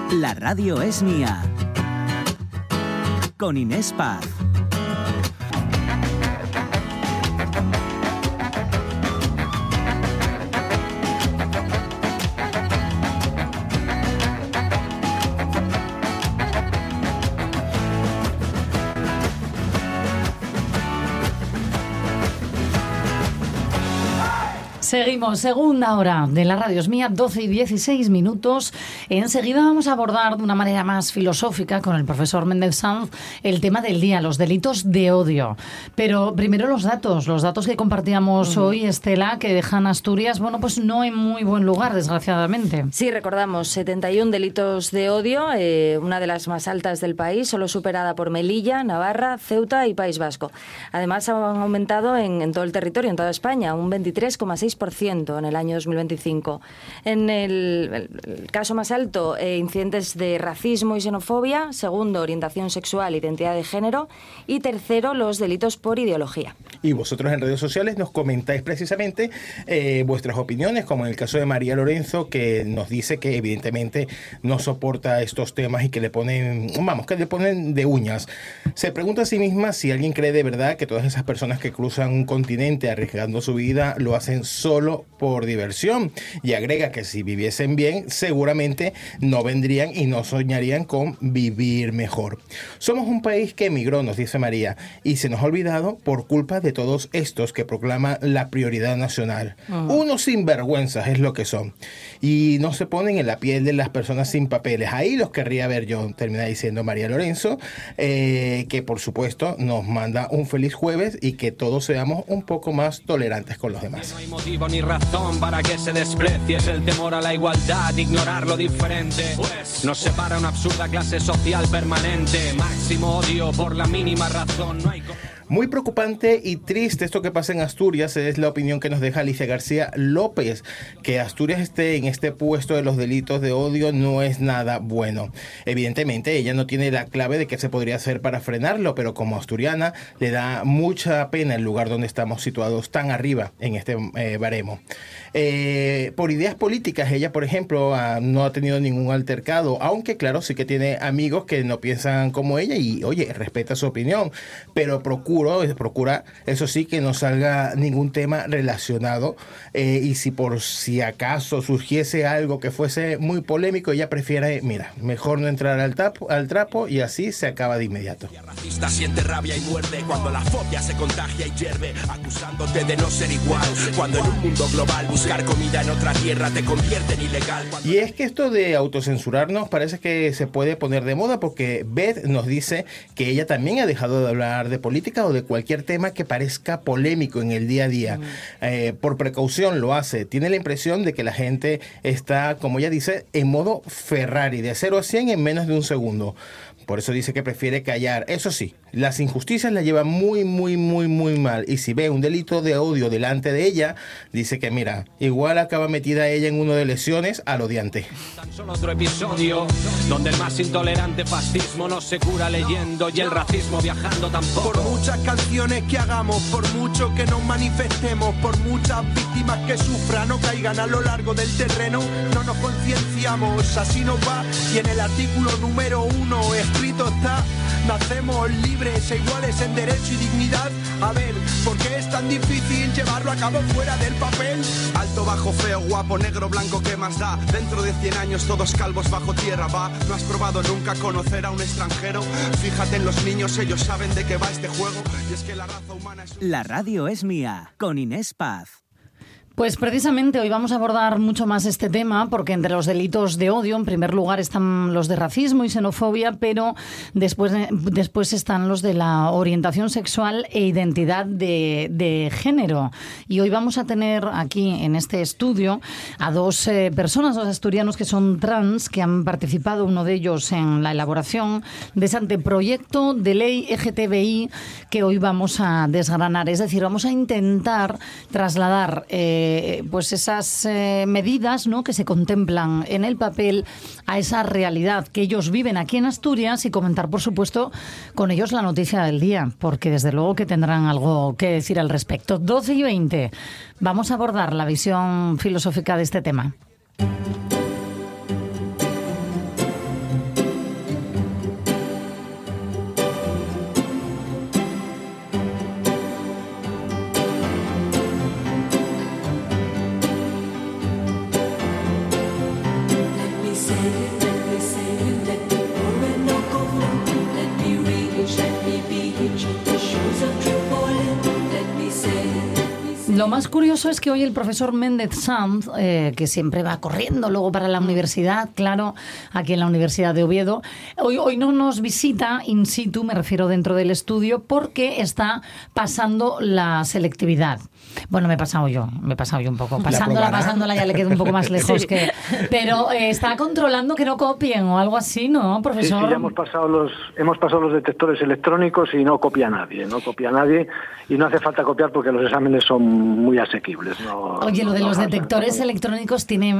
La radio es mía. Con Inés Paz. Seguimos, segunda hora de la radio es mía, 12 y 16 minutos. Enseguida vamos a abordar de una manera más filosófica con el profesor Méndez Sanz el tema del día, los delitos de odio. Pero primero los datos que compartíamos hoy, Estela, que dejan Asturias, bueno, pues no en muy buen lugar, desgraciadamente. Sí, recordamos, 71 delitos de odio, una de las más altas del país, solo superada por Melilla, Navarra, Ceuta y País Vasco. Además, han aumentado en todo el territorio, en toda España, un 23,6% en el año 2025. En el caso más alto, incidentes de racismo y xenofobia. Segundo, orientación sexual, identidad de género. Y tercero, los delitos por ideología. Y vosotros en redes sociales nos comentáis precisamente vuestras opiniones, como en el caso de María Lorenzo, que nos dice que evidentemente no soporta estos temas y que le ponen de uñas. Se pregunta a sí misma si alguien cree de verdad que todas esas personas que cruzan un continente arriesgando su vida lo hacen solo por diversión, y agrega que si viviesen bien seguramente no vendrían y no soñarían con vivir mejor. Somos un país que emigró, nos dice María, y se nos ha olvidado por culpa de todos estos que proclaman la prioridad nacional. Unos sinvergüenzas es lo que son, y no se ponen en la piel de las personas sin papeles. Ahí los querría ver yo, termina diciendo María Lorenzo, que por supuesto nos manda un feliz jueves y que todos seamos un poco más tolerantes con los demás. No hay motivo ni razón para que se desprecie, es el temor a la igualdad, ignorar lo diferente, pues nos separa una absurda clase social permanente, máximo odio por la mínima razón, no hay... Muy preocupante y triste esto que pasa en Asturias, es la opinión que nos deja Alicia García López. Que Asturias esté en este puesto de los delitos de odio no es nada bueno. Evidentemente ella no tiene la clave de qué se podría hacer para frenarlo, pero como asturiana le da mucha pena el lugar donde estamos situados tan arriba en este baremo. Por ideas políticas, ella por ejemplo no ha tenido ningún altercado, aunque claro, sí que tiene amigos que no piensan como ella y oye, respeta su opinión, pero procura, eso sí, que no salga ningún tema relacionado, y si por si acaso surgiese algo que fuese muy polémico, ella prefiere, mejor no entrar al trapo y así se acaba de inmediato. La racista siente rabia y muerde cuando la fobia se contagia y hierve, acusándote de no ser igual, cuando en un mundo global buscar comida en otra tierra te convierte en ilegal. Y es que esto de autocensurarnos parece que se puede poner de moda, porque Beth nos dice que ella también ha dejado de hablar de política o de cualquier tema que parezca polémico en el día a día. Por precaución lo hace. Tiene la impresión de que la gente está, como ella dice, en modo Ferrari, de 0 a 100 en menos de un segundo. Por eso dice que prefiere callar. Eso sí, las injusticias la llevan muy, muy, muy, muy mal. Y si ve un delito de odio delante de ella, dice que mira, igual acaba metida ella en uno de lesiones al odiante. Tan solo otro episodio donde el más intolerante fascismo no se cura leyendo y el racismo viajando tampoco. Por muchas canciones que hagamos, por mucho que nos manifestemos, por muchas víctimas que sufran o caigan a lo largo del terreno, no nos concienciamos, así nos va. Y en el artículo número 1 escrito está: nacemos libres e iguales en derecho y dignidad. A ver, ¿por qué es tan difícil llevarlo a cabo fuera del papel? Alto, bajo, feo, guapo, negro, blanco, ¿qué más da? Dentro de 100 años todos calvos bajo tierra, va. ¿No has probado nunca conocer a un extranjero? Fíjate en los niños, ellos saben de qué va este juego. Y es que la raza humana es... La radio es mía, con Inés Paz. Pues precisamente hoy vamos a abordar mucho más este tema, porque entre los delitos de odio, en primer lugar, están los de racismo y xenofobia, pero después están los de la orientación sexual e identidad de género. Y hoy vamos a tener aquí en este estudio a dos personas, dos asturianos que son trans, que han participado, uno de ellos, en la elaboración de ese anteproyecto de ley LGTBI que hoy vamos a desgranar. Es decir, vamos a intentar trasladar pues esas medidas, ¿no?, que se contemplan en el papel a esa realidad que ellos viven aquí en Asturias, y comentar, por supuesto, con ellos la noticia del día, porque desde luego que tendrán algo que decir al respecto. 12:20. Vamos a abordar la visión filosófica de este tema. Lo más curioso es que hoy el profesor Méndez Sanz, que siempre va corriendo luego para la universidad, claro, aquí en la Universidad de Oviedo, hoy no nos visita in situ, me refiero dentro del estudio, porque está pasando la selectividad. Bueno, me he pasado yo un poco. Pasándola ya le quedo un poco más lejos. Sí. Pero está controlando que no copien o algo así, ¿no, profesor? Sí, ya hemos pasado los detectores electrónicos y no copia nadie y no hace falta copiar porque los exámenes son muy asequibles. Oye, lo de los detectores electrónicos tiene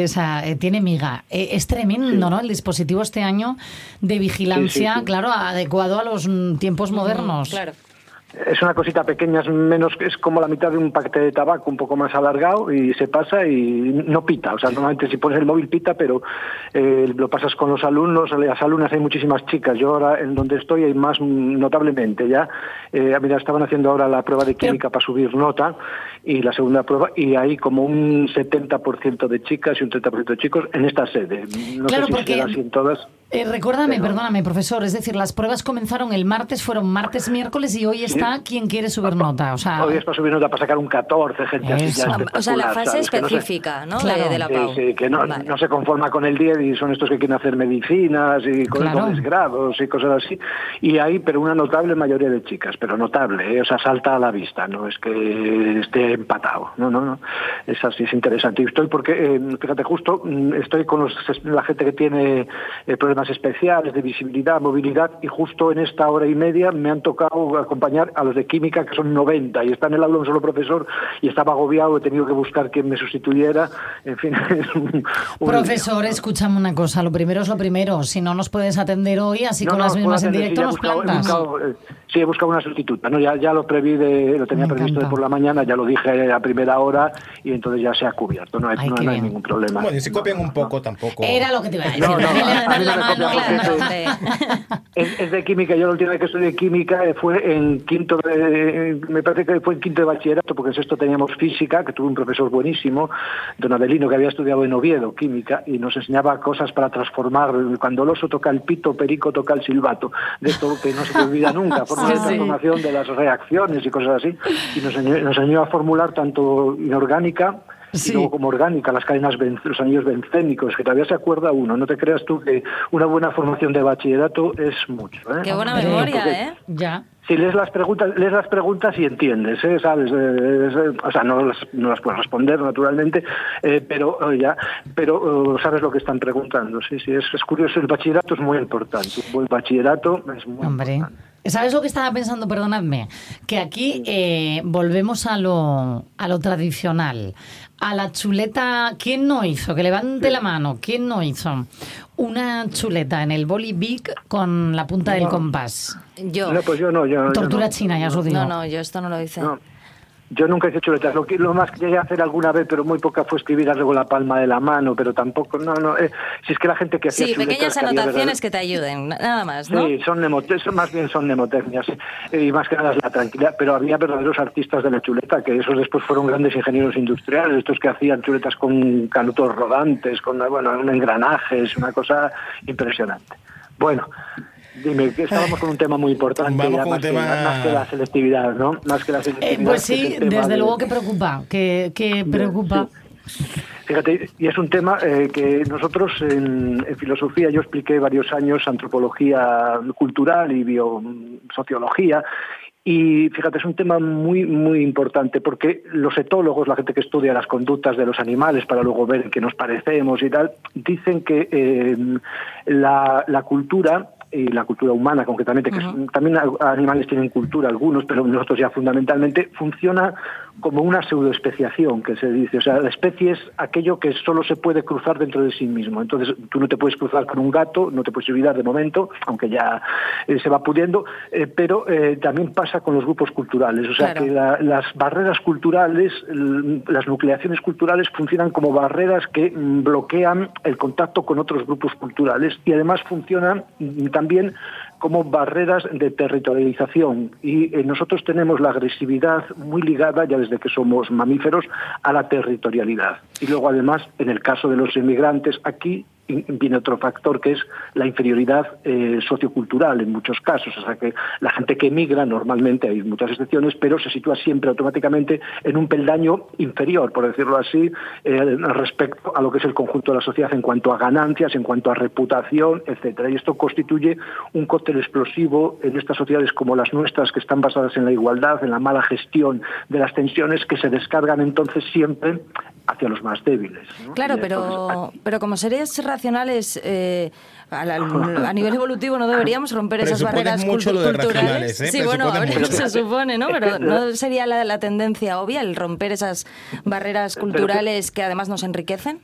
miga. Es tremendo, ¿no? El dispositivo este año de vigilancia, sí. Claro, adecuado a los tiempos modernos. Claro. Es una cosita pequeña, es como la mitad de un paquete de tabaco, un poco más alargado, y se pasa y no pita. O sea, normalmente si pones el móvil pita, pero lo pasas con los alumnos. Las alumnas, hay muchísimas chicas. Yo ahora, en donde estoy, hay más notablemente ya. Mira, estaban haciendo ahora la prueba de química para subir nota, y la segunda prueba, y hay como un 70% de chicas y un 30% de chicos en esta sede. No claro, sé si será así en todas. Perdóname, profesor, es decir, las pruebas comenzaron el martes, fueron martes, miércoles, y hoy está quien quiere subir nota. O sea, hoy es para subir nota, para sacar un 14, gente así ya espectacular. O sea, la fase específica, ¿no? Claro. De la PAU. Sí, que no se conforma con el 10 y son estos que quieren hacer medicinas y con dobles grados y cosas así. Y hay, pero una notable mayoría de chicas, pero notable, o sea, salta a la vista, no es que esté empatado. No. Es así, es interesante. Y estoy porque, fíjate, justo estoy con la gente que tiene problemas especiales de visibilidad, movilidad, y justo en esta hora y media me han tocado acompañar a los de química, que son 90, y está en el aula un solo profesor, y estaba agobiado, he tenido que buscar quien me sustituyera. En fin, es un profesor, escúchame una cosa, lo primero es lo primero. Si no nos puedes atender hoy, así con las mismas en directo, nos plantas. Sí, he buscado una sustituta, ¿no? Ya lo lo tenía previsto por la mañana, ya lo dije a primera hora, y entonces ya se ha cubierto, no hay ningún problema. Bueno, y si copian un poco tampoco. Era lo que te iba a decir. Es de química. Yo la última vez que estudié química fue en quinto me parece que fue en quinto de bachillerato, porque en sexto teníamos física, que tuve un profesor buenísimo, don Adelino, que había estudiado en Oviedo química, y nos enseñaba cosas para transformar. Cuando el oso toca el pito, Perico toca el silbato, de esto que no se te olvida nunca, forma de transformación de las reacciones y cosas así, y nos enseñó a formular tanto inorgánica y luego como orgánica, las cadenas, los anillos bencénicos, que todavía se acuerda uno. No te creas tú que una buena formación de bachillerato es mucho. Qué buena memoria, ¿eh? Ya. Si lees las preguntas y entiendes, ¿sabes? O sea, no las puedes responder, naturalmente, pero sabes lo que están preguntando. Sí, es curioso. El bachillerato es muy importante. Un buen bachillerato es muy importante. ¿Sabes lo que estaba pensando? Perdonadme. Que aquí volvemos a lo tradicional. A la chuleta. ¿Quién no hizo? Que levante la mano. ¿Quién no hizo una chuleta en el boli Bic con la punta del compás? Yo. No, pues yo no. Tortura china, ya os lo digo. No, yo esto no lo hice. No. Yo nunca hice chuletas. Lo más que llegué a hacer alguna vez, pero muy poca, fue escribir algo la palma de la mano, pero tampoco. Si es que la gente que hacía chuletas, pequeñas anotaciones que te ayuden, nada más, ¿no? Sí, más bien son mnemotecnias, y más que nada es la tranquilidad. Pero había verdaderos artistas de la chuleta, que esos después fueron grandes ingenieros industriales, estos que hacían chuletas con canutos rodantes, con engranajes, una cosa impresionante. Bueno. Dime, que estábamos con un tema muy importante, más que la selectividad, ¿no? Más que la selectividad. Pues sí, desde luego que preocupa, que preocupa. Sí. Fíjate, y es un tema que nosotros en filosofía, yo expliqué varios años antropología cultural y biosociología. Y fíjate, es un tema muy, muy importante, porque los etólogos, la gente que estudia las conductas de los animales para luego ver en qué nos parecemos y tal, dicen que la cultura, y la cultura humana concretamente, que también animales tienen cultura algunos, pero nosotros ya fundamentalmente, funciona como una pseudoespeciación, que se dice. O sea, la especie es aquello que solo se puede cruzar dentro de sí mismo. Entonces, tú no te puedes cruzar con un gato, no te puedes olvidar de momento, aunque ya se va pudiendo, pero también pasa con los grupos culturales. O sea, que las barreras culturales, las nucleaciones culturales funcionan como barreras que bloquean el contacto con otros grupos culturales, y además funcionan también como barreras de territorialización, y nosotros tenemos la agresividad muy ligada, ya desde que somos mamíferos, a la territorialidad. Y luego, además, en el caso de los inmigrantes, aquí viene otro factor que es la inferioridad sociocultural en muchos casos. O sea que la gente que emigra, normalmente hay muchas excepciones, pero se sitúa siempre automáticamente en un peldaño inferior, por decirlo así, respecto a lo que es el conjunto de la sociedad en cuanto a ganancias, en cuanto a reputación, etcétera. Y esto constituye un cóctel explosivo en estas sociedades como las nuestras, que están basadas en la igualdad, en la mala gestión de las tensiones, que se descargan entonces siempre hacia los más débiles, ¿no? Claro, pero como seres racionales a nivel evolutivo no deberíamos romper esas barreras culturales. Sí, bueno, a ver, se supone, ¿no? Pero ¿no sería la tendencia obvia el romper esas barreras culturales que además nos enriquecen?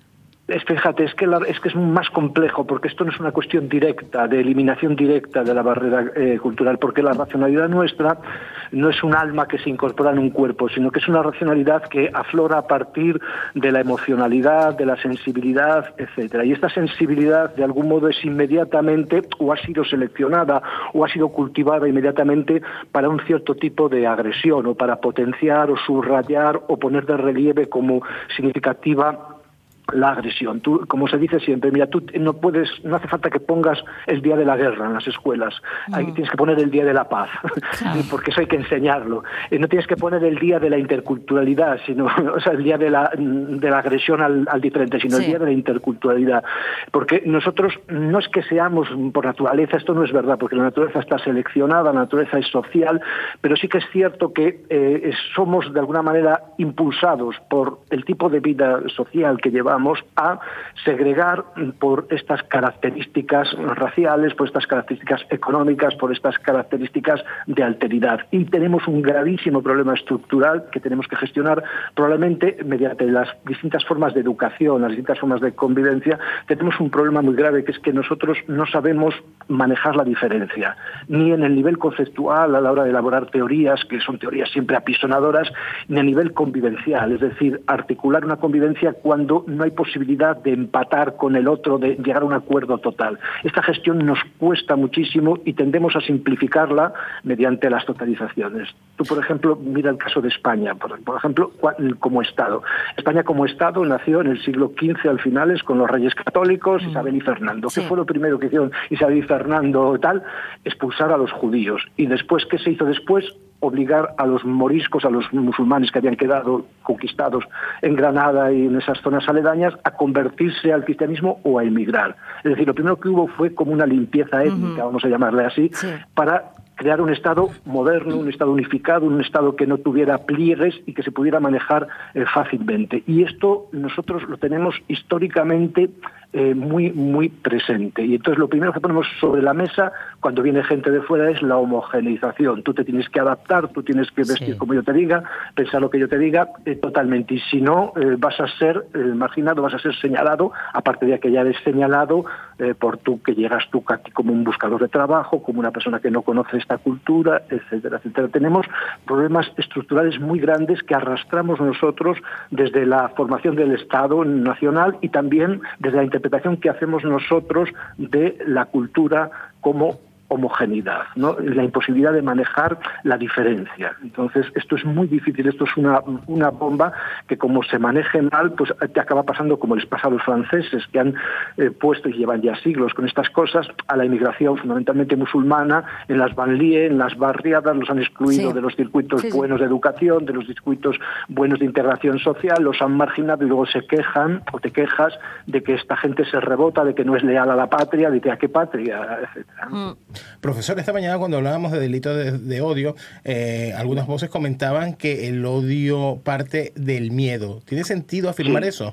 Fíjate, es que es más complejo, porque esto no es una cuestión directa, de eliminación directa de la barrera cultural, porque la racionalidad nuestra no es un alma que se incorpora en un cuerpo, sino que es una racionalidad que aflora a partir de la emocionalidad, de la sensibilidad, etcétera. Y esta sensibilidad, de algún modo, es inmediatamente, o ha sido seleccionada, o ha sido cultivada inmediatamente para un cierto tipo de agresión, o para potenciar, o subrayar, o poner de relieve como significativa la agresión. Tú, como se dice siempre, mira, tú no hace falta que pongas el día de la guerra en las escuelas. Ahí tienes que poner el día de la paz, porque eso hay que enseñarlo. No tienes que poner el día de la interculturalidad, sino, o sea, el día de la agresión al diferente, sino el día de la interculturalidad. Porque nosotros no es que seamos por naturaleza, esto no es verdad, porque la naturaleza está seleccionada, la naturaleza es social, pero sí que es cierto que somos de alguna manera impulsados por el tipo de vida social que llevamos a segregar por estas características raciales, por estas características económicas, por estas características de alteridad. Y tenemos un gravísimo problema estructural que tenemos que gestionar probablemente mediante las distintas formas de educación, las distintas formas de convivencia. Tenemos un problema muy grave, que es que nosotros no sabemos manejar la diferencia, ni en el nivel conceptual a la hora de elaborar teorías, que son teorías siempre apisonadoras, ni a nivel convivencial, es decir, articular una convivencia cuando no hay posibilidad de empatar con el otro, de llegar a un acuerdo total. Esta gestión nos cuesta muchísimo y tendemos a simplificarla mediante las totalizaciones. Tú, por ejemplo, mira el caso de España, por ejemplo, como Estado. España como Estado nació en el siglo XV al finales con los reyes católicos, Isabel y Fernando. ¿Qué fue lo primero que hicieron Isabel y Fernando? Expulsar a los judíos. Y después, ¿qué se hizo después? Obligar a los moriscos, a los musulmanes que habían quedado conquistados en Granada y en esas zonas aledañas, a convertirse al cristianismo o a emigrar. Es decir, lo primero que hubo fue como una limpieza étnica, vamos a llamarle así, para crear un Estado moderno, un Estado unificado, un Estado que no tuviera pliegues y que se pudiera manejar fácilmente. Y esto nosotros lo tenemos históricamente muy, muy presente. Y entonces lo primero que ponemos sobre la mesa cuando viene gente de fuera es la homogeneización. Tú te tienes que adaptar, tú tienes que vestir como yo te diga, pensar lo que yo te diga, totalmente. Y si no, vas a ser marginado, vas a ser señalado, aparte de que ya eres señalado por tú que llegas tú como un buscador de trabajo, como una persona que no conoce esta cultura, etcétera, etcétera. Tenemos problemas estructurales muy grandes que arrastramos nosotros desde la formación del Estado nacional y también desde la interpretación que hacemos nosotros de la cultura como homogeneidad, ¿no? La imposibilidad de manejar la diferencia. Entonces, esto es muy difícil, esto es una bomba que como se maneje mal, pues te acaba pasando como les pasa a los franceses, que han puesto y llevan ya siglos con estas cosas a la inmigración fundamentalmente musulmana, en las banlieues, en las barriadas, los han excluido de los circuitos buenos de educación, de los circuitos buenos de integración social, los han marginado y luego se quejan o te quejas de que esta gente se rebota, de que no es leal a la patria, de que a qué patria, etcétera. Profesor, esta mañana cuando hablábamos de delitos de odio, algunas voces comentaban que el odio parte del miedo. ¿Tiene sentido afirmar eso?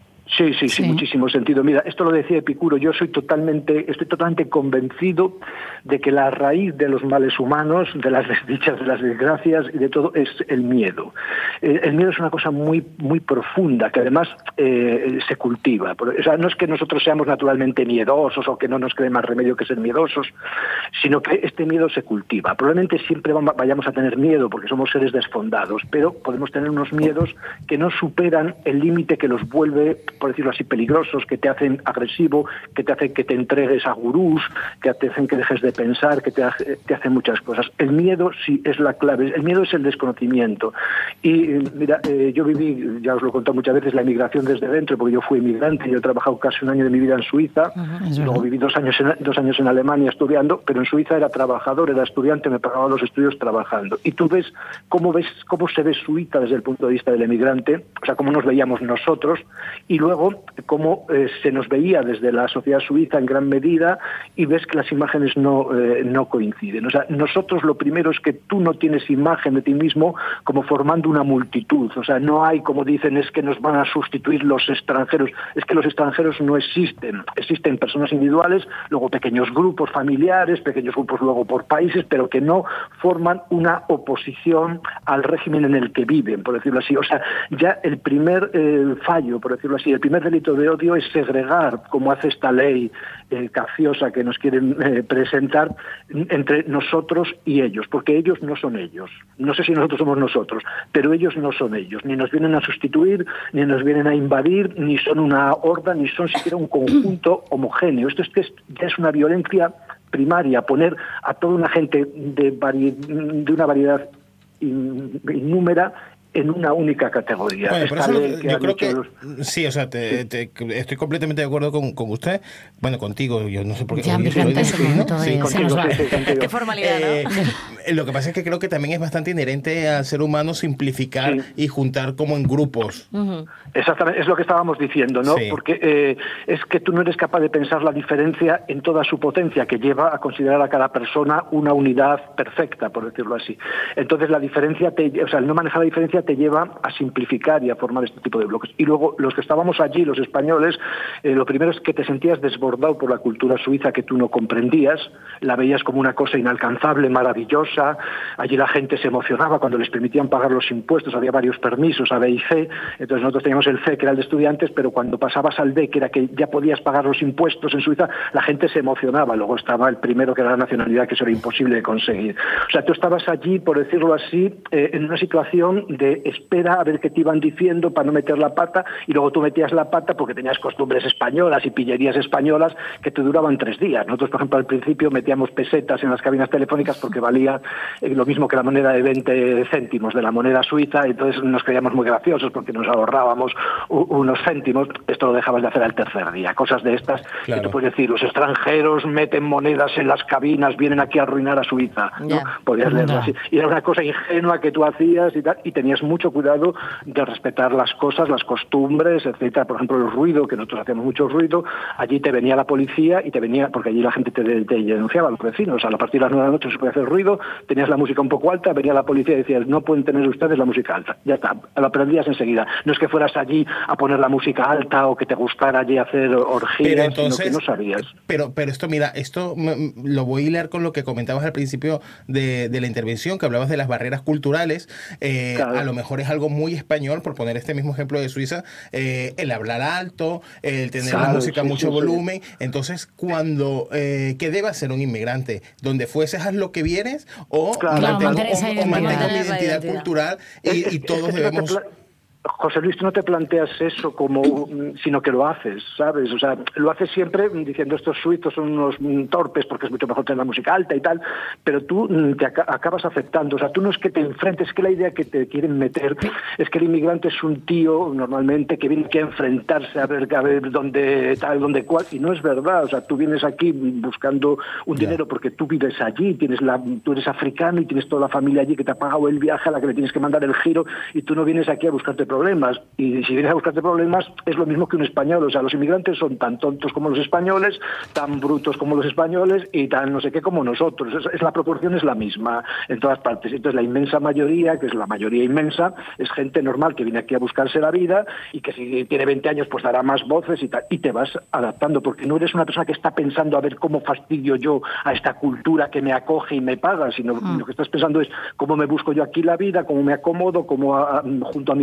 Sí, muchísimo sentido. Mira, esto lo decía Epicuro, yo estoy totalmente convencido de que la raíz de los males humanos, de las desdichas, de las desgracias y de todo es el miedo. El miedo es una cosa muy, muy profunda que además se cultiva. O sea, no es que nosotros seamos naturalmente miedosos o que no nos quede más remedio que ser miedosos, sino que este miedo se cultiva. Probablemente siempre vayamos a tener miedo porque somos seres desfondados, pero podemos tener unos miedos que no superan el límite que los vuelve por decirlo así, peligrosos, que te hacen agresivo, que te hacen que te entregues a gurús, que te hacen que dejes de pensar, que te hacen muchas cosas. El miedo sí es la clave, el miedo es el desconocimiento. Y mira, yo viví, ya os lo he contado muchas veces, la inmigración desde dentro, porque yo fui inmigrante, yo he trabajado casi un año de mi vida en Suiza, luego viví 2 años en Alemania estudiando, pero en Suiza era trabajador, era estudiante, me pagaba los estudios trabajando. Y tú ves cómo se ve Suiza desde el punto de vista del emigrante, o sea, cómo nos veíamos nosotros, y luego cómo se nos veía desde la sociedad suiza en gran medida, y ves que las imágenes no coinciden. O sea, nosotros lo primero es que tú no tienes imagen de ti mismo como formando una multitud. O sea, no hay, como dicen, es que nos van a sustituir los extranjeros. Es que los extranjeros no existen. Existen personas individuales, luego pequeños grupos familiares, pequeños grupos luego por países, pero que no forman una oposición al régimen en el que viven, por decirlo así. O sea, ya el primer fallo, por decirlo así, el primer delito de odio es segregar, como hace esta ley capciosa que nos quieren presentar, entre nosotros y ellos, porque ellos no son ellos. No sé si nosotros somos nosotros, pero ellos no son ellos. Ni nos vienen a sustituir, ni nos vienen a invadir, ni son una horda, ni son siquiera un conjunto homogéneo. Esto ya es una violencia primaria, poner a toda una gente de una variedad innúmera en una única categoría. Bueno, por eso yo creo que sí, o sea, estoy completamente de acuerdo con usted, bueno, contigo, yo no sé por qué. Ya, qué formalidad, ¿no? Lo que pasa es que creo que también es bastante inherente al ser humano simplificar y juntar como en grupos. Exactamente, es lo que estábamos diciendo, ¿no? Sí. Porque es que tú no eres capaz de pensar la diferencia en toda su potencia, que lleva a considerar a cada persona una unidad perfecta, por decirlo así. Entonces la diferencia, el no manejar la diferencia te lleva a simplificar y a formar este tipo de bloques. Y luego, los que estábamos allí, los españoles, lo primero es que te sentías desbordado por la cultura suiza que tú no comprendías, la veías como una cosa inalcanzable, maravillosa. Allí la gente se emocionaba cuando les permitían pagar los impuestos, había varios permisos, A, B y C, entonces nosotros teníamos el C, que era el de estudiantes, pero cuando pasabas al D, que era que ya podías pagar los impuestos en Suiza, la gente se emocionaba. Luego estaba el primero, que era la nacionalidad, que eso era imposible de conseguir. O sea, tú estabas allí, por decirlo así, en una situación de espera a ver qué te iban diciendo para no meter la pata, y luego tú metías la pata porque tenías costumbres españolas y pillerías españolas que te duraban 3 días. Nosotros, por ejemplo, al principio metíamos pesetas en las cabinas telefónicas porque valía lo mismo que la moneda de 20 céntimos de la moneda suiza, entonces nos creíamos muy graciosos porque nos ahorrábamos unos céntimos. Esto lo dejabas de hacer al tercer día. Cosas de estas, claro, que tú puedes decir, los extranjeros meten monedas en las cabinas, vienen aquí a arruinar a Suiza, ¿no? Podías leerlo así. Y era una cosa ingenua que tú hacías y tal, y tenías mucho cuidado de respetar las cosas, las costumbres, etcétera. Por ejemplo, el ruido, que nosotros hacíamos mucho ruido, allí te venía la policía y te venía, porque allí la gente te denunciaba a los vecinos. A partir de las 9 de la noche se podía hacer ruido, tenías la música un poco alta, venía la policía y decía, no pueden tener ustedes la música alta. Ya está, lo aprendías enseguida. No es que fueras allí a poner la música alta o que te gustara allí hacer orgías, pero entonces, sino que no sabías. Pero esto, mira, esto lo voy a hilar con lo que comentabas al principio de la intervención, que hablabas de las barreras culturales. Claro. A lo mejor es algo muy español, por poner este mismo ejemplo de Suiza, el hablar alto, el tener la música a mucho volumen. Entonces, ¿qué debe hacer un inmigrante? ¿Donde fueses haz lo que vienes o mantengo mi identidad cultural y todos debemos... José Luis, tú no te planteas eso como, sino que lo haces, ¿sabes? O sea, lo haces siempre diciendo estos suizos son unos torpes porque es mucho mejor tener la música alta y tal, pero tú te acabas aceptando. O sea, tú no es que te enfrentes, es que la idea que te quieren meter es que el inmigrante es un tío, normalmente, que viene aquí a enfrentarse a ver dónde tal, dónde cual, y no es verdad. O sea, tú vienes aquí buscando un dinero porque tú vives allí, tú eres africano y tienes toda la familia allí que te ha pagado el viaje, a la que le tienes que mandar el giro, y tú no vienes aquí a buscarte problemas, y si vienes a buscarte problemas es lo mismo que un español. O sea, los inmigrantes son tan tontos como los españoles, tan brutos como los españoles y tan no sé qué como nosotros. La proporción es la misma en todas partes. Entonces la inmensa mayoría, que es la mayoría inmensa, es gente normal que viene aquí a buscarse la vida y que si tiene 20 años pues dará más voces y tal, y te vas adaptando porque no eres una persona que está pensando a ver cómo fastidio yo a esta cultura que me acoge y me paga, sino lo que estás pensando es cómo me busco yo aquí la vida, cómo me acomodo, cómo junto a mi familia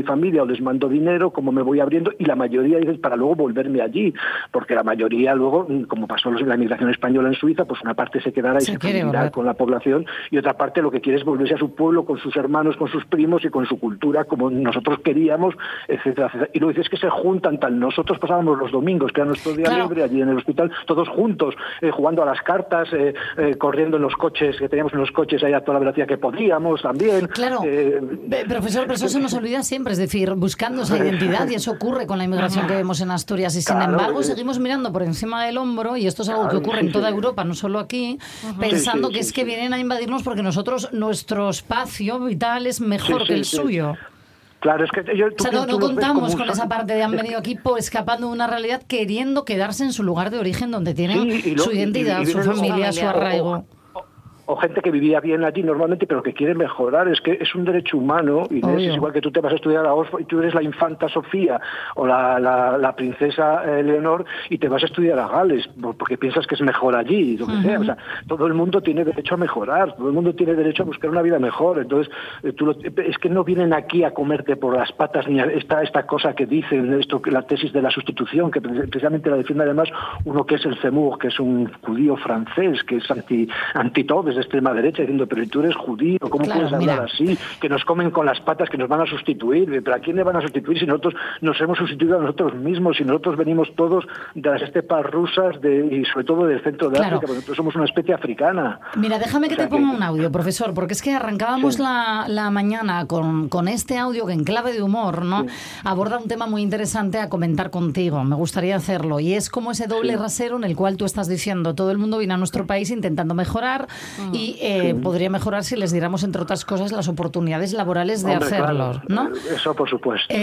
o les mando dinero, cómo me voy abriendo, y la mayoría dice para luego volverme allí, porque la mayoría luego, como pasó en la inmigración española en Suiza, pues una parte se quedará y se fundirá con la población, y otra parte lo que quiere es volverse a su pueblo, con sus hermanos, con sus primos y con su cultura, como nosotros queríamos, etcétera, etcétera. Y luego dices que se juntan tal. Nosotros pasábamos los domingos, que era nuestro día libre, allí en el hospital, todos juntos, jugando a las cartas, corriendo en los coches, que teníamos en los coches ahí a toda la velocidad que podíamos también. Claro, profesor, pero eso se nos olvida siempre, es decir, buscando esa identidad, y eso ocurre con la inmigración que vemos en Asturias, y sin embargo seguimos mirando por encima del hombro, y esto es algo que ocurre en toda Europa, no solo aquí, pensando que es que vienen a invadirnos porque nosotros, nuestro espacio vital es mejor que el suyo. Claro, es que no contamos con esa parte de han venido aquí escapando de una realidad, queriendo quedarse en su lugar de origen, donde tienen su identidad, su familia, su arraigo. O gente que vivía bien allí normalmente, pero que quiere mejorar. Es que es un derecho humano, y es igual que tú te vas a estudiar a Oxford y tú eres la infanta Sofía o la princesa Leonor y te vas a estudiar a Gales porque piensas que es mejor allí, lo que sea. O sea, todo el mundo tiene derecho a mejorar, todo el mundo tiene derecho a buscar una vida mejor. Entonces, es que no vienen aquí a comerte por las patas ni a esta cosa que dicen, la tesis de la sustitución, que precisamente la defiende además uno que es el Zemmour, que es un judío francés, que es anti todo, de extrema derecha, diciendo, pero tú eres judío, ¿cómo puedes hablar así? Que nos comen con las patas, que nos van a sustituir. ¿Pero a quién le van a sustituir si nosotros nos hemos sustituido a nosotros mismos? Si nosotros venimos todos de las estepas rusas y sobre todo del centro de África, porque nosotros somos una especie africana. Mira, déjame que te ponga un audio, profesor, porque es que arrancábamos la mañana con este audio que en clave de humor, ¿no? Aborda un tema muy interesante a comentar contigo. Me gustaría hacerlo, y es como ese doble rasero en el cual tú estás diciendo, todo el mundo viene a nuestro país intentando mejorar, y podría mejorar si les diéramos, entre otras cosas, las oportunidades laborales de hacerlo, ¿no? Eso, por supuesto.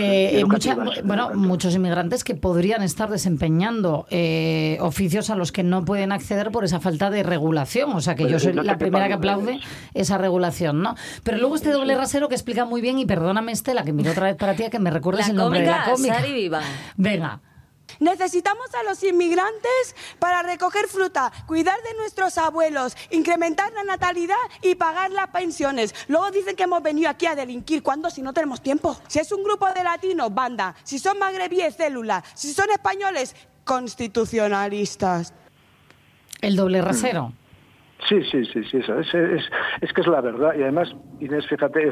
Muchos inmigrantes que podrían estar desempeñando oficios a los que no pueden acceder por esa falta de regulación. O sea, que yo soy la primera que aplaude esa regulación, ¿no? Pero luego este doble rasero que explica muy bien, y perdóname, Estela, que miro otra vez para ti, a que me recuerdes el nombre de la cómica. Sari Vivan. Venga. Necesitamos a los inmigrantes para recoger fruta, cuidar de nuestros abuelos, incrementar la natalidad y pagar las pensiones. Luego dicen que hemos venido aquí a delinquir. ¿Cuándo? Si no tenemos tiempo. Si es un grupo de latinos, banda. Si son magrebíes, célula. Si son españoles, constitucionalistas. El doble rasero. Sí, eso es que es la verdad. Y además, Inés, fíjate,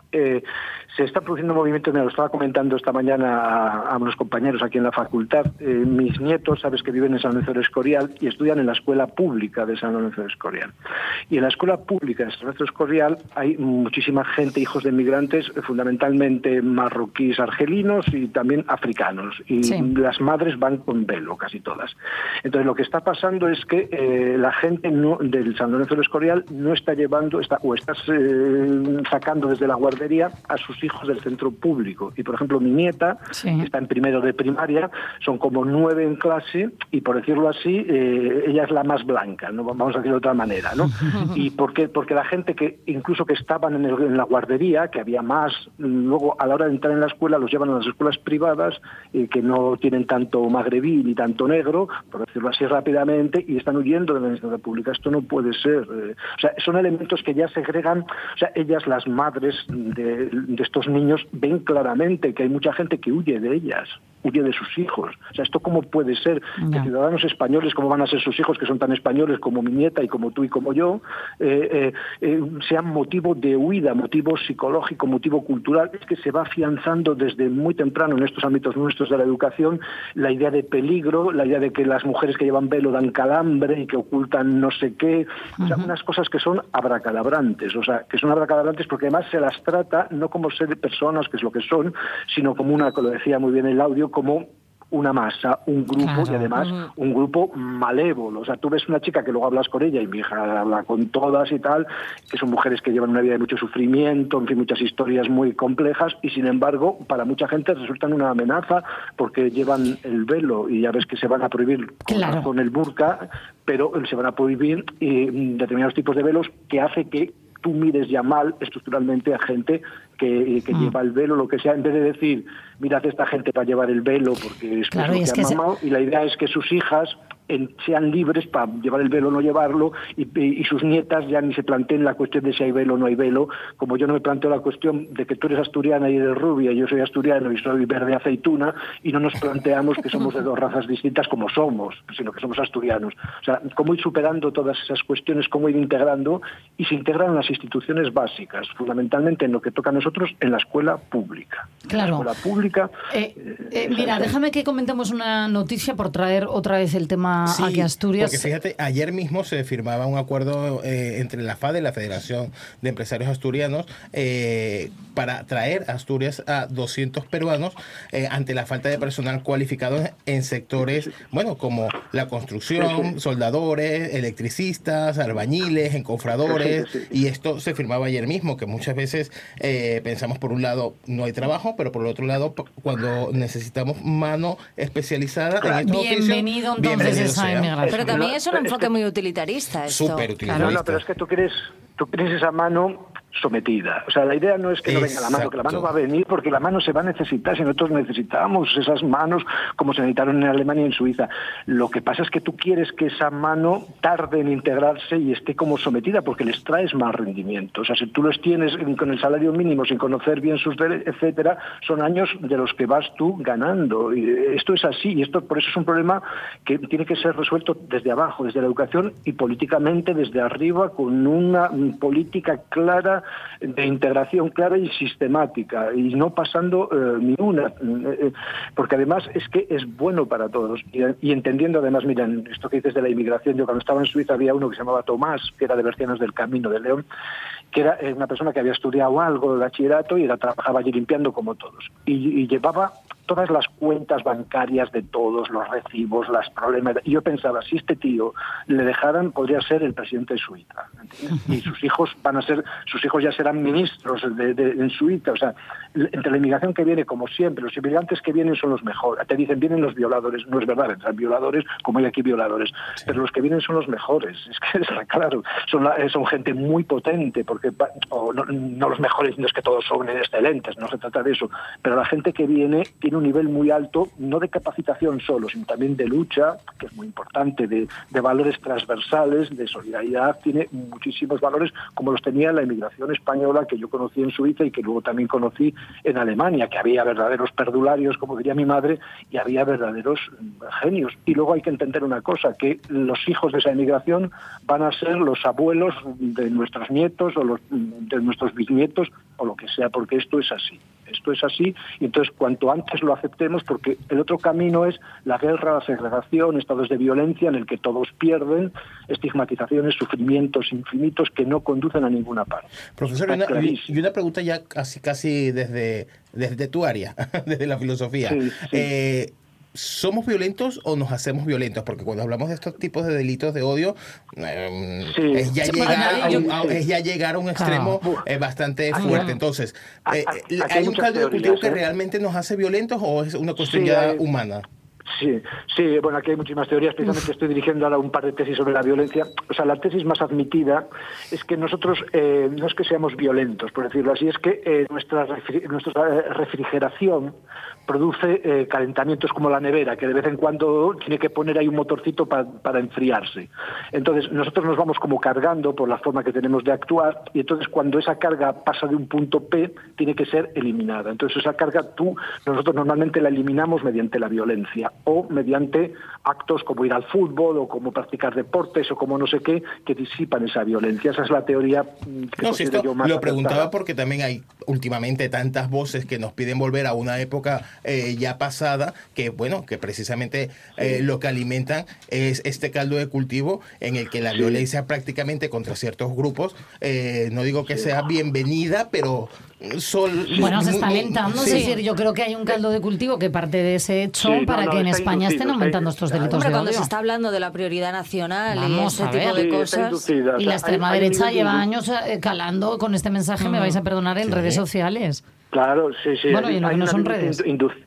se está produciendo un movimiento, me lo estaba comentando esta mañana a unos compañeros aquí en la facultad. Mis nietos, sabes que viven en San Lorenzo del Escorial y estudian en la escuela pública de San Lorenzo del Escorial. Y en la escuela pública de San Lorenzo del Escorial hay muchísima gente, hijos de inmigrantes, fundamentalmente marroquíes, argelinos y también africanos. Y las madres van con velo, casi todas. Entonces lo que está pasando es que la gente del San Lorenzo del Escorial no está llevando, está sacando desde la guardería a sus hijos del centro público. Y por ejemplo mi nieta, que está en primero de primaria, son como 9 en clase, y por decirlo así, ella es la más blanca, no vamos a decirlo de otra manera, ¿no? ¿Y por qué? Porque la gente que incluso que estaban en la guardería, que había más, luego a la hora de entrar en la escuela los llevan a las escuelas privadas, que no tienen tanto magrebí ni tanto negro, por decirlo así rápidamente, y están huyendo de la enseñanza pública. Esto no puede ser. O sea, son elementos que ya segregan. O sea, ellas, las madres de estos niños, ven claramente que hay mucha gente que huye de ellas, huye de sus hijos. O sea, ¿esto cómo puede ser? Que ciudadanos españoles, como van a ser sus hijos, que son tan españoles como mi nieta y como tú y como yo, sean motivo de huida, motivo psicológico, motivo cultural? Es que se va afianzando desde muy temprano en estos ámbitos nuestros de la educación la idea de peligro, la idea de que las mujeres que llevan velo dan calambre y que ocultan no sé qué. O sea, unas cosas que son abracadabrantes, porque además se las trata no como ser personas, que es lo que son, sino como que lo decía muy bien el audio, como una masa, un grupo, y además un grupo malévolo. O sea, tú ves una chica que luego hablas con ella, y mi hija habla con todas y tal, que son mujeres que llevan una vida de mucho sufrimiento, en fin, muchas historias muy complejas, y sin embargo, para mucha gente resultan una amenaza porque llevan el velo, y ya ves que se van a prohibir con el burka, pero se van a prohibir determinados tipos de velos, que hace que tú mires ya mal estructuralmente a gente que lleva el velo, lo que sea, en vez de decir, mirad esta gente para llevar el velo porque es, lo que han mamado, y la idea es que sus hijas sean libres para llevar el velo o no llevarlo, y sus nietas ya ni se planteen la cuestión de si hay velo o no hay velo, como yo no me planteo la cuestión de que tú eres asturiana y eres rubia, yo soy asturiano y soy verde aceituna, y no nos planteamos que somos de dos razas distintas como somos, sino que somos asturianos. O sea, cómo ir superando todas esas cuestiones, cómo ir integrando, y se integran las instituciones básicas, fundamentalmente en lo que toca a nosotros, en la escuela pública. Claro. En la escuela pública. Mira, déjame que comentemos una noticia por traer otra vez el tema aquí a Asturias. Porque fíjate, ayer mismo se firmaba un acuerdo entre la FADE, la Federación de Empresarios Asturianos, para traer a Asturias a 200 peruanos ante la falta de personal cualificado en sectores, bueno, como la construcción, soldadores, electricistas, albañiles, encofradores, y esto se firmaba ayer mismo, que muchas veces pensamos, por un lado, no hay trabajo, pero por el otro lado, cuando necesitamos mano especializada en estos bienvenido oficios, entonces bienvenido esa sea. inmigración. Pero también es un enfoque muy utilitarista esto. Súper utilitarista. No, pero es que tú quieres esa mano sometida. O sea, la idea no es que no venga la mano, que la mano va a venir, porque la mano se va a necesitar, si nosotros necesitamos esas manos como se necesitaron en Alemania y en Suiza. Lo que pasa es que tú quieres que esa mano tarde en integrarse y esté como sometida, porque les traes más rendimiento. O sea, si tú los tienes con el salario mínimo, sin conocer bien sus derechos, etcétera, son años de los que vas tú ganando. Y esto es así, y esto por eso es un problema que tiene que ser resuelto desde abajo, desde la educación, y políticamente desde arriba, con una política clara, de integración clara y sistemática, y no pasando ni una, porque además es que es bueno para todos, y entendiendo además, miren, esto que dices de la inmigración, yo cuando estaba en Suiza había uno que se llamaba Tomás, que era de Bercianos del Camino de León, que era una persona que había estudiado algo de bachillerato y trabajaba allí limpiando como todos, y llevaba todas las cuentas bancarias de todos, los recibos, los problemas. Y yo pensaba, si este tío le dejaran, podría ser el presidente de Suiza, ¿entiendes? Y sus hijos ya serán ministros en Suiza. O sea, entre la inmigración que viene, como siempre, los inmigrantes que vienen son los mejores. Te dicen, vienen los violadores. No es verdad, entran violadores, como hay aquí violadores. Pero los que vienen son los mejores. Es que está claro, son gente muy potente, porque no los mejores, no es que todos son excelentes, no se trata de eso. Pero la gente que viene tiene un nivel muy alto, no de capacitación solo, sino también de lucha, que es muy importante, de valores transversales, de solidaridad. Tiene muchísimos valores, como los tenía la inmigración española que yo conocí en Suiza y que luego también conocí en Alemania, que había verdaderos perdularios, como diría mi madre, y había verdaderos genios. Y luego hay que entender una cosa, que los hijos de esa inmigración van a ser los abuelos de nuestros nietos o de nuestros bisnietos, o lo que sea, porque esto es así. Esto es así, y entonces cuanto antes lo aceptemos, porque el otro camino es la guerra, la segregación, estados de violencia en el que todos pierden, estigmatizaciones, sufrimientos infinitos que no conducen a ninguna parte. Profesor, y una pregunta ya casi desde tu área, desde la filosofía. Sí. ¿Somos violentos o nos hacemos violentos? Porque cuando hablamos de estos tipos de delitos de odio, es ya llegar a un extremo bastante fuerte. Entonces, ¿hay un caldo de cultivo que realmente nos hace violentos o es una cuestión ya humana? Sí, bueno, aquí hay muchísimas teorías, precisamente estoy dirigiendo ahora un par de tesis sobre la violencia. O sea, la tesis más admitida es que nosotros no es que seamos violentos, por decirlo así, es que nuestra refrigeración produce calentamientos como la nevera, que de vez en cuando tiene que poner ahí un motorcito para enfriarse. Entonces, nosotros nos vamos como cargando por la forma que tenemos de actuar, y entonces cuando esa carga pasa de un punto P, tiene que ser eliminada. Entonces, esa carga nosotros normalmente la eliminamos mediante la violencia, o mediante actos como ir al fútbol, o como practicar deportes, o como no sé qué, que disipan esa violencia. Esa es la teoría que considero yo más lo preguntaba acertada. porque también hay últimamente tantas voces que nos piden volver a una época ya pasada, que bueno, que precisamente lo que alimentan es este caldo de cultivo en el que la violencia prácticamente contra ciertos grupos, no digo que sea bienvenida, pero bueno, se está alentando. Es decir, yo creo que hay un caldo de cultivo que parte de ese hecho para que en España estén aumentando estos delitos de odio. Cuando se está hablando de la prioridad nacional y este tipo de cosas. Y la extrema derecha lleva años calando con este mensaje, me vais a perdonar, en redes sociales. Claro, sí. Bueno, y no son redes.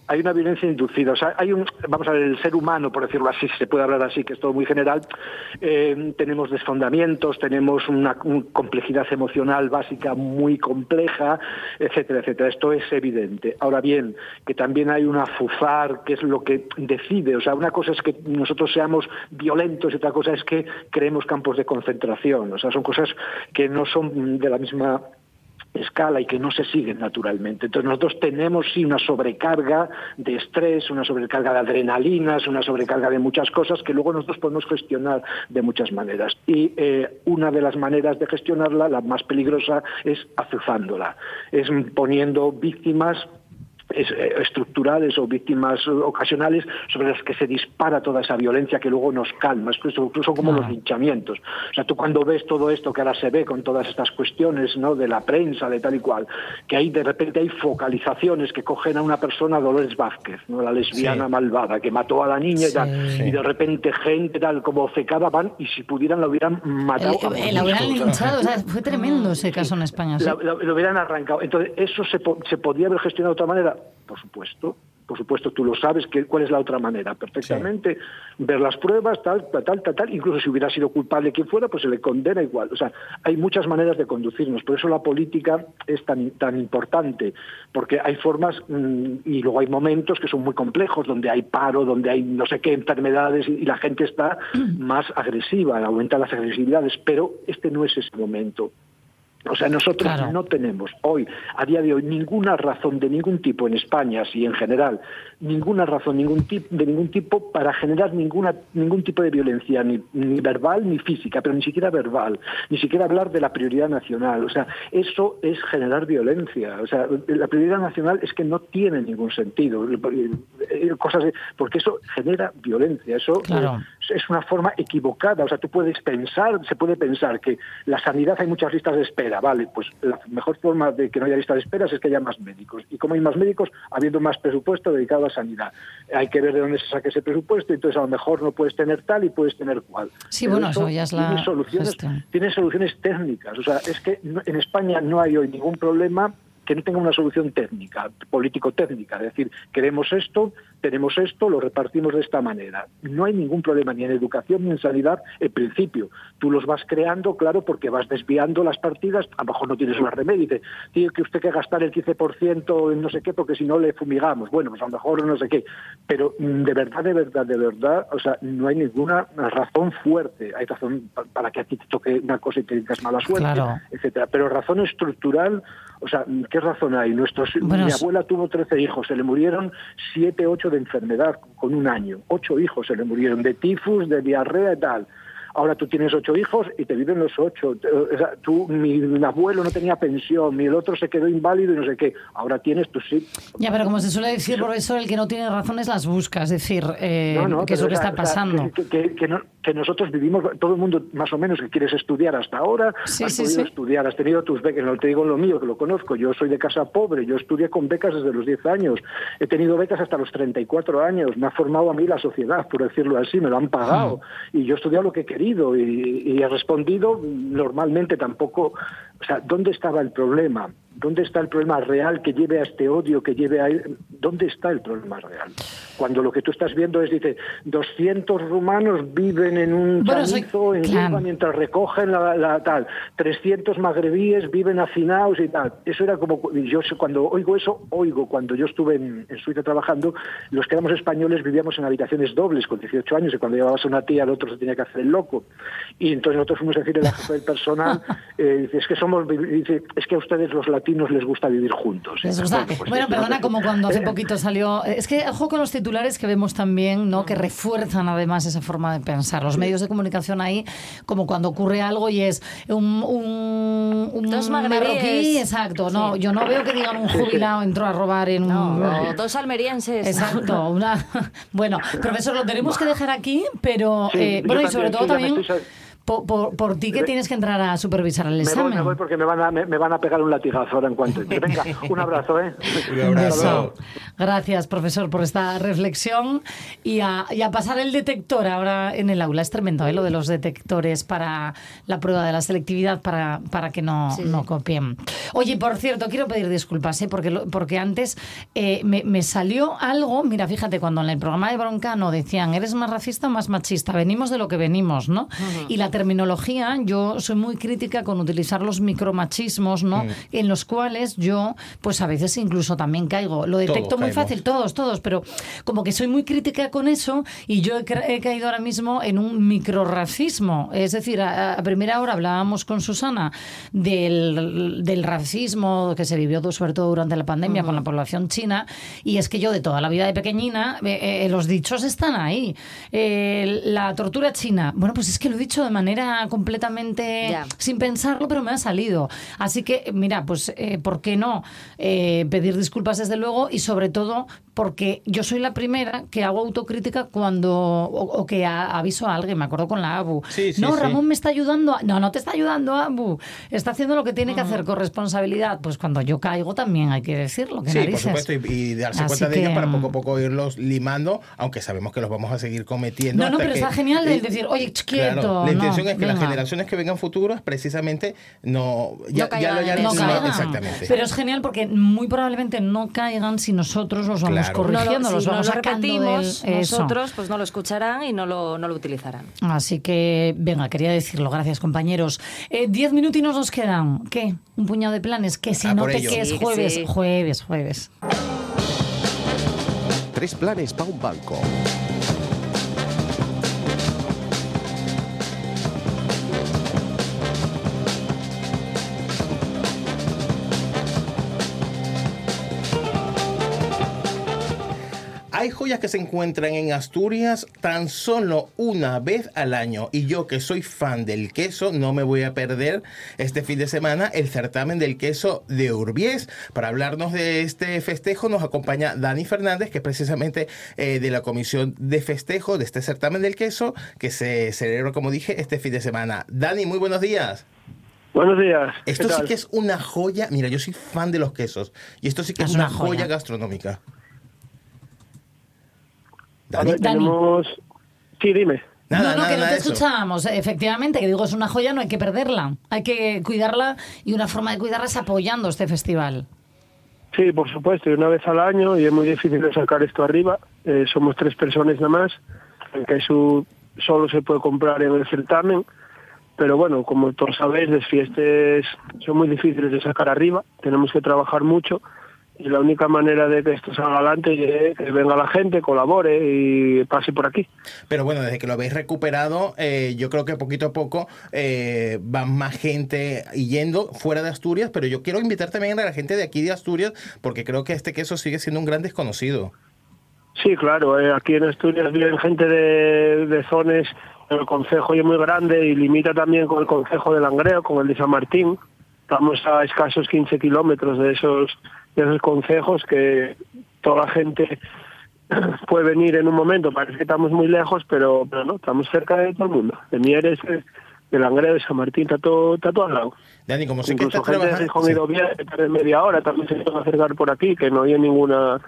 hay una violencia inducida. O sea, vamos a ver, el ser humano, por decirlo así, si se puede hablar así, que es todo muy general, tenemos desfondamientos, tenemos una complejidad emocional básica muy compleja, etcétera, etcétera. Esto es evidente. Ahora bien, que también hay un azuzar, que es lo que decide. O sea, una cosa es que nosotros seamos violentos y otra cosa es que creemos campos de concentración. O sea, son cosas que no son de la misma escala y que no se siguen naturalmente. Entonces nosotros tenemos sí una sobrecarga de estrés, una sobrecarga de adrenalinas, una sobrecarga de muchas cosas que luego nosotros podemos gestionar de muchas maneras. Y una de las maneras de gestionarla, la más peligrosa, es azuzándola, es poniendo víctimas estructurales o víctimas ocasionales sobre las que se dispara toda esa violencia que luego nos calma. Incluso como los linchamientos. O sea, tú cuando ves todo esto que ahora se ve con todas estas cuestiones, ¿no?, de la prensa, de tal y cual, que hay de repente hay focalizaciones que cogen a una persona, Dolores Vázquez, ¿no?, la lesbiana malvada que mató a la niña y tal, y de repente gente tal como obcecada van y si pudieran la hubieran matado. La hubieran linchado, o sea, fue tremendo ese caso en España. ¿Sí? Lo hubieran arrancado. Entonces, ¿eso se podría haber gestionado de otra manera? Por supuesto, tú lo sabes, cuál es la otra manera, perfectamente, ver las pruebas, tal, incluso si hubiera sido culpable quien fuera, pues se le condena igual. O sea, hay muchas maneras de conducirnos, por eso la política es tan importante, porque hay formas y luego hay momentos que son muy complejos, donde hay paro, donde hay no sé qué enfermedades y la gente está más agresiva, aumenta las agresividades, pero este no es ese momento. O sea, nosotros no tenemos hoy, a día de hoy, ninguna razón de ningún tipo en España, sí en general, ninguna razón de ningún tipo para generar ningún tipo de violencia, ni verbal ni física, pero ni siquiera verbal, ni siquiera hablar de la prioridad nacional. O sea, eso es generar violencia. O sea, la prioridad nacional es que no tiene ningún sentido, porque eso genera violencia. Eso es una forma equivocada. O sea, se puede pensar que la sanidad hay muchas listas de espera. Vale, pues la mejor forma de que no haya lista de esperas es que haya más médicos. Y como hay más médicos, habiendo más presupuesto dedicado a sanidad. Hay que ver de dónde se saque ese presupuesto, entonces a lo mejor no puedes tener tal y puedes tener cual. Sí, pero bueno, eso ya es la tiene soluciones técnicas. O sea, es que en España no hay hoy ningún problema que no tenga una solución técnica, político-técnica, es decir, queremos esto, tenemos esto, lo repartimos de esta manera. No hay ningún problema ni en educación ni en sanidad en principio. Tú los vas creando, claro, porque vas desviando las partidas, a lo mejor no tienes más remedio, dice, tiene que usted que gastar el 15% en no sé qué, porque si no le fumigamos. Bueno, pues a lo mejor no sé qué. Pero de verdad, o sea, no hay ninguna razón fuerte. Hay razón para que a ti te toque una cosa y te tengas mala suerte, etcétera. Pero razón estructural, o sea, ¿qué razón hay? Mi abuela tuvo 13 hijos, se le murieron 7, 8 de enfermedad con un año. 8 hijos se le murieron de tifus, de diarrea y tal. Ahora tú tienes 8 hijos y te viven los 8. O sea, mi abuelo no tenía pensión, el otro se quedó inválido y no sé qué. Ahora tienes tú sí. Ya, pero como se suele decir, profesor, el que no tiene razones las busca. Es decir, que es lo que está pasando. Que nosotros vivimos, todo el mundo más o menos que quieres estudiar hasta ahora, has podido estudiar, has tenido tus becas, no te digo lo mío, que lo conozco, yo soy de casa pobre, yo estudié con becas desde los 10 años, he tenido becas hasta los 34 años, me ha formado a mí la sociedad, por decirlo así, me lo han pagado, y yo he estudiado lo que he querido, y he respondido normalmente tampoco. O sea, ¿dónde estaba el problema? ¿Dónde está el problema real que lleve a este odio, que lleve a... ¿Dónde está el problema real? Cuando lo que tú estás viendo es, dice, 200 rumanos viven en un chamizo en Cuba mientras recogen la tal, 300 magrebíes viven hacinados y tal. Eso era como... Yo cuando oigo eso, cuando yo estuve en Suiza trabajando, los que éramos españoles vivíamos en habitaciones dobles con 18 años y cuando llevabas a una tía, el otro se tenía que hacer el loco. Y entonces nosotros fuimos a decirle a la jefa del personal, es que a ustedes los latinos les gusta vivir juntos. Bueno, perdona, como cuando hace poquito salió... Es que ojo con los titulares que vemos también, ¿no?, que refuerzan además esa forma de pensar. Los medios de comunicación ahí, como cuando ocurre algo y es dos marroquí, exacto. No, yo no veo que digan un jubilado entró a robar en un... dos almerienses. Exacto. Bueno, profesor, lo tenemos que dejar aquí, pero... bueno, y sobre todo también... Por ti que tienes que entrar a supervisar el examen. Me voy porque me van a pegar un latigazo ahora en cuanto entre. Venga, un abrazo, ¿eh? Un abrazo. Gracias, profesor, por esta reflexión y a pasar el detector ahora en el aula. Es tremendo, lo de los detectores para la prueba de la selectividad para que no copien. Oye, por cierto, quiero pedir disculpas, porque antes me salió algo. Mira, fíjate, cuando en el programa de Broncano decían, ¿eres más racista o más machista? Venimos de lo que venimos, ¿no? Uh-huh. Y la terminología, yo soy muy crítica con utilizar los micromachismos, ¿no? En los cuales yo, pues a veces incluso también caigo. Lo detecto muy fácil, todos, pero como que soy muy crítica con eso y yo he caído ahora mismo en un microracismo. Es decir, a primera hora hablábamos con Susana del racismo que se vivió sobre todo durante la pandemia con la población china, y es que yo de toda la vida de pequeñina, los dichos están ahí. La tortura china, bueno, pues es que lo he dicho de manera completamente sin pensarlo, pero me ha salido. Así que, mira, pues, ¿por qué no pedir disculpas desde luego? Y sobre todo porque yo soy la primera que hago autocrítica o que aviso a alguien. Me acuerdo con la ABU. Ramón me está ayudando. No te está ayudando, ABU. Está haciendo lo que tiene que hacer con responsabilidad. Pues cuando yo caigo también hay que decirlo. Sí, por supuesto. Y darse cuenta de ello para poco a poco irlos limando, aunque sabemos que los vamos a seguir cometiendo. No, pero está genial el decir, oye, quieto. Claro, la intención es que las generaciones que vengan futuras precisamente no caigan. Exactamente. Pero es genial porque muy probablemente no caigan si nosotros los vamos corrigiendo, los vamos sacando nosotros, pues no lo escucharán y no lo utilizarán. Así que, venga, quería decirlo. Gracias, compañeros. 10 minutinos nos quedan. ¿Qué? Un puñado de planes. Que se note que es jueves. 3 planes para un banco. Hay joyas que se encuentran en Asturias tan solo una vez al año, y yo, que soy fan del queso, no me voy a perder este fin de semana el certamen del queso de Urbiés. Para hablarnos de este festejo nos acompaña Dani Fernández, que es precisamente de la comisión de festejo de este certamen del queso que se celebra, como dije, este fin de semana. Dani, muy buenos días. Buenos días. Esto sí que es una joya. Mira, yo soy fan de los quesos y esto sí que es una joya gastronómica. Dani. Tenemos... Sí, dime. Que no te escuchábamos. Efectivamente, que digo, es una joya, no hay que perderla. Hay que cuidarla, y una forma de cuidarla es apoyando este festival. Sí, por supuesto, y una vez al año, y es muy difícil de sacar esto arriba. Somos 3 personas nada más. El queso solo se puede comprar en el certamen, pero bueno, como todos sabéis, las fiestas son muy difíciles de sacar arriba. Tenemos que trabajar mucho. Y la única manera de que esto salga adelante es que venga la gente, colabore y pase por aquí. Pero bueno, desde que lo habéis recuperado, yo creo que poquito a poco va más gente yendo fuera de Asturias, pero yo quiero invitar también a la gente de aquí de Asturias, porque creo que este queso sigue siendo un gran desconocido. Sí, claro, aquí en Asturias viven gente de zonas, el concejo es muy grande y limita también con el concejo de Langreo, con el de San Martín. Estamos a escasos 15 kilómetros de esos concejos, que toda la gente puede venir en un momento. Parece que estamos muy lejos, pero no, estamos cerca de todo el mundo. De Mieres, de Langreo, de San Martín, está todo al lado. Dani, como sé incluso que estás gente de Gijón y Dovier, de media hora, también se puede acercar por aquí, que no hay ninguna...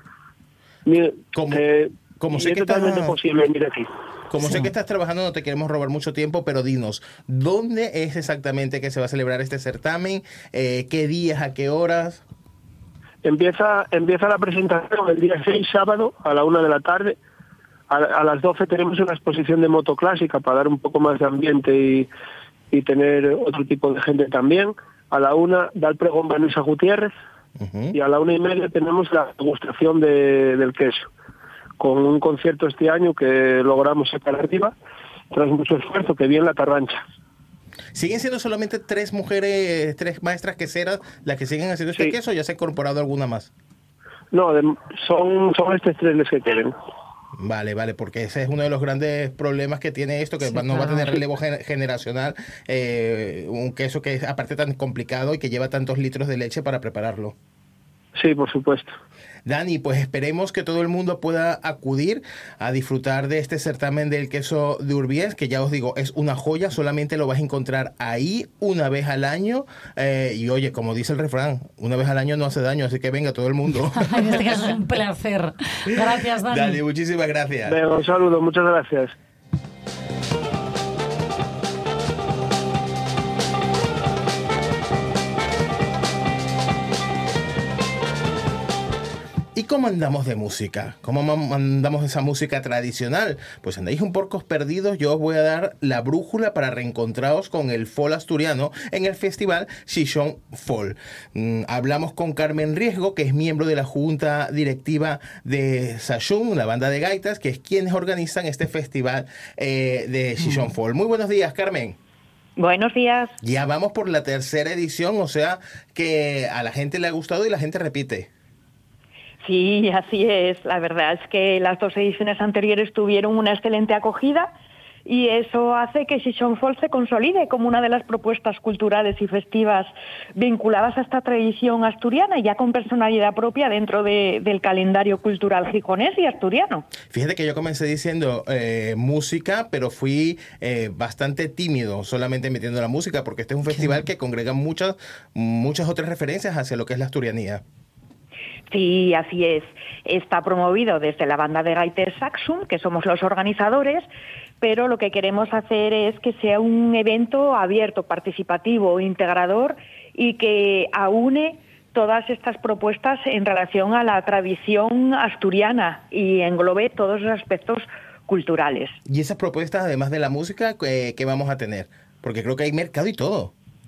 Como sé es que totalmente posible venir aquí. Como sé que estás trabajando, no te queremos robar mucho tiempo, pero dinos, ¿dónde es exactamente que se va a celebrar este certamen? ¿Qué días, a qué horas? Empieza la presentación el día 6, sábado, a la 1 de la tarde. A las 12 tenemos una exposición de moto clásica para dar un poco más de ambiente y tener otro tipo de gente también. A la 1 da el pregón Vanessa Gutiérrez, y a la 1:30 tenemos la degustación del queso, con un concierto este año que logramos sacar arriba, tras mucho esfuerzo, que viene la Tarrancha. ¿Siguen siendo solamente 3 mujeres, 3 maestras queseras las que siguen haciendo este queso, o ya se ha incorporado alguna más? No, son estas 3 las que quieren. Vale, porque ese es uno de los grandes problemas que tiene esto, que no va a tener relevo generacional, un queso que es aparte tan complicado y que lleva tantos litros de leche para prepararlo. Sí, por supuesto. Dani, pues esperemos que todo el mundo pueda acudir a disfrutar de este certamen del queso de Urbiés, que ya os digo, es una joya, solamente lo vas a encontrar ahí una vez al año. Y oye, como dice el refrán, una vez al año no hace daño, así que venga todo el mundo. En este caso es un placer. Gracias, Dani. Dani, muchísimas gracias. Venga, un saludo, muchas gracias. ¿Y cómo andamos de música? ¿Cómo andamos esa música tradicional? Pues andáis un porcos perdidos. Yo os voy a dar la brújula para reencontraros con el folk asturiano en el festival Xixón Folk. Hablamos con Carmen Riesgo, que es miembro de la junta directiva de Xixón, la banda de gaitas, que es quienes organizan este festival de Xixón Folk. Muy buenos días, Carmen. Buenos días. Ya vamos por la tercera edición, o sea que a la gente le ha gustado y la gente repite. Sí, así es. La verdad es que las 2 ediciones anteriores tuvieron una excelente acogida y eso hace que Xixón Folk se consolide como una de las propuestas culturales y festivas vinculadas a esta tradición asturiana y ya con personalidad propia dentro del calendario cultural gijonés y asturiano. Fíjate que yo comencé diciendo música, pero fui bastante tímido solamente metiendo la música, porque este es un festival que congrega muchas otras referencias hacia lo que es la asturianía. Sí, así es. Está promovido desde la banda de gaites Saxum, que somos los organizadores, pero lo que queremos hacer es que sea un evento abierto, participativo, integrador y que aúne todas estas propuestas en relación a la tradición asturiana y englobe todos los aspectos culturales. Y esas propuestas, además de la música, ¿qué vamos a tener? Porque creo que hay mercado y todo.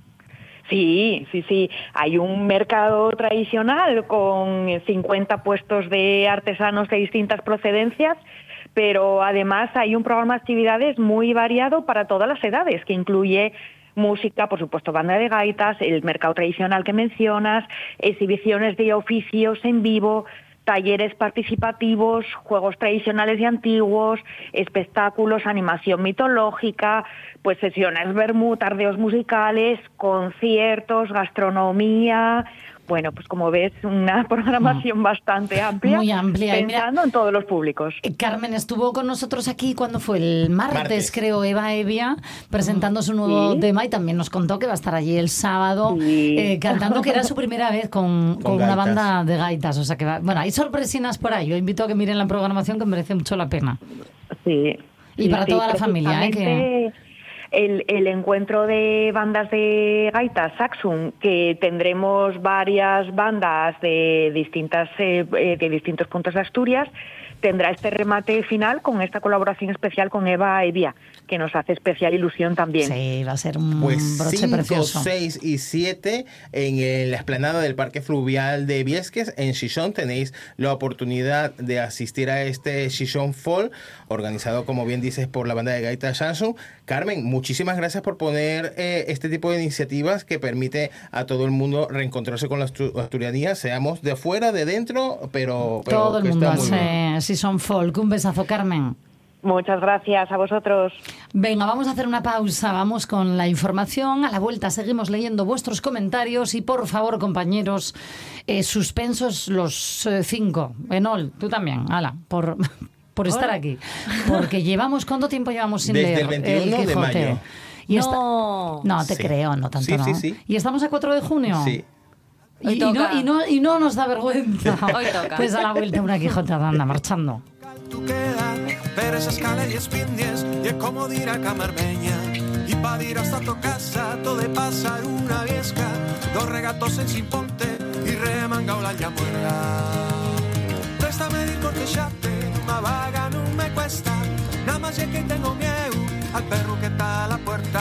Sí. Hay un mercado tradicional con 50 puestos de artesanos de distintas procedencias, pero además hay un programa de actividades muy variado para todas las edades, que incluye música, por supuesto, banda de gaitas, el mercado tradicional que mencionas, exhibiciones de oficios en vivo, talleres participativos, juegos tradicionales y antiguos, espectáculos, animación mitológica, pues sesiones vermú, tardeos musicales, conciertos, gastronomía. Bueno, pues como ves, una programación bastante amplia. Muy amplia. Pensando en todos los públicos. Carmen estuvo con nosotros aquí cuando fue el martes, creo, Eva Evia, presentando su nuevo tema y también nos contó que va a estar allí el sábado cantando, que era su primera vez con una banda de gaitas. O sea que bueno, hay sorpresinas por ahí. Yo invito a que miren la programación, que merece mucho la pena. Sí. Y para toda la familia, que... El encuentro de bandas de gaitas Saxum, que tendremos varias bandas de distintos puntos de Asturias, tendrá este remate final con esta colaboración especial con Eva Evia, que nos hace especial ilusión también. Sí, va a ser un broche 5, precioso. 6 y 7 en la explanada del Parque Fluvial de Viesques, en Xixón, tenéis la oportunidad de asistir a este Xixón Folk, organizado, como bien dices, por la banda de gaitas Samsung. Carmen, muchísimas gracias por poner este tipo de iniciativas que permite a todo el mundo reencontrarse con la asturianía, seamos de afuera, de dentro, pero todo el mundo hace Xixón Folk. Un besazo, Carmen. Muchas gracias a vosotros. Venga, vamos a hacer una pausa, vamos con la información. A la vuelta seguimos leyendo vuestros comentarios y por favor, compañeros, suspensos los 5. Enol, tú también, ala, por estar aquí. Porque ¿cuánto tiempo llevamos sin desde leer el 21 el de Quijote? mayo. Y No, te creo, no tanto, sí, no. Sí. ¿Y estamos a 4 de junio? Sí. Y no nos da vergüenza. Hoy toca. Pues a la vuelta una Quijotada, anda marchando. Tu queda per escala i espindies i è come dire a Camarmeña i pa dir hasta tu casa todo de pasar una viesca 2 regatos en sin ponte i remangao la llamuela préstame dir cortexate una vaga non me cuesta nada más es que tengo miedo al perro que está a la puerta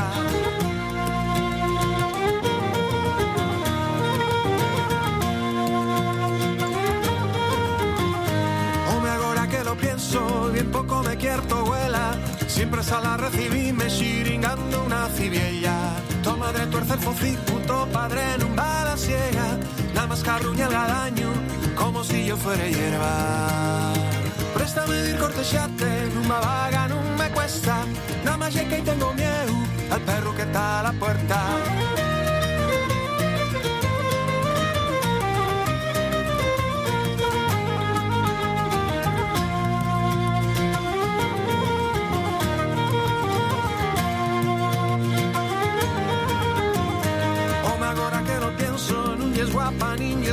pienso, bien poco me quiero abuela, siempre sale a recibirme xiringando una cibiella. Tu madre tuerce el focic, puto padre en un bala ciega, nada más carruña el gadaño, como si yo fuera hierba. Préstame dir cortexate, nunca vaga, no me cuesta, nada más es que tengo miedo al perro que está a la puerta.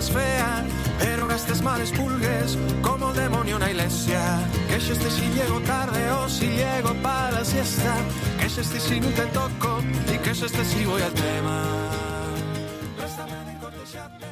es fea, pero gastes males pulgues como el demonio en la iglesia. Que yo esté si llego tarde o si llego para la siesta. Que yo esté si no te toco y que yo esté si voy al tema. Réstame de cortesía.